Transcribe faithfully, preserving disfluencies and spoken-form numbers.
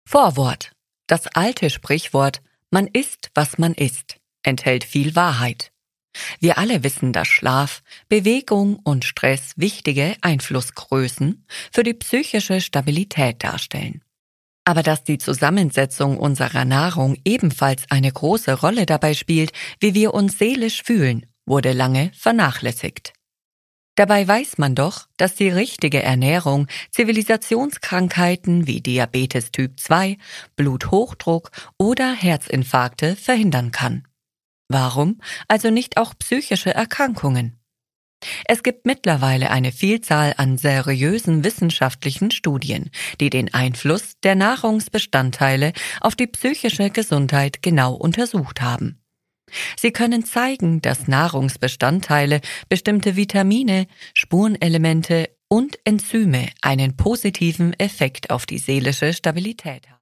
Vorwort. Das alte Sprichwort „Man ist, was man isst“ enthält viel Wahrheit. Wir alle wissen, dass Schlaf, Bewegung und Stress wichtige Einflussgrößen für die psychische Stabilität darstellen. Aber dass die Zusammensetzung unserer Nahrung ebenfalls eine große Rolle dabei spielt, wie wir uns seelisch fühlen, wurde lange vernachlässigt. Dabei weiß man doch, dass die richtige Ernährung Zivilisationskrankheiten wie Diabetes Typ zwei, Bluthochdruck oder Herzinfarkte verhindern kann. Warum also nicht auch psychische Erkrankungen? Es gibt mittlerweile eine Vielzahl an seriösen wissenschaftlichen Studien, die den Einfluss der Nahrungsbestandteile auf die psychische Gesundheit genau untersucht haben. Sie können zeigen, dass Nahrungsbestandteile, bestimmte Vitamine, Spurenelemente und Enzyme einen positiven Effekt auf die seelische Stabilität haben.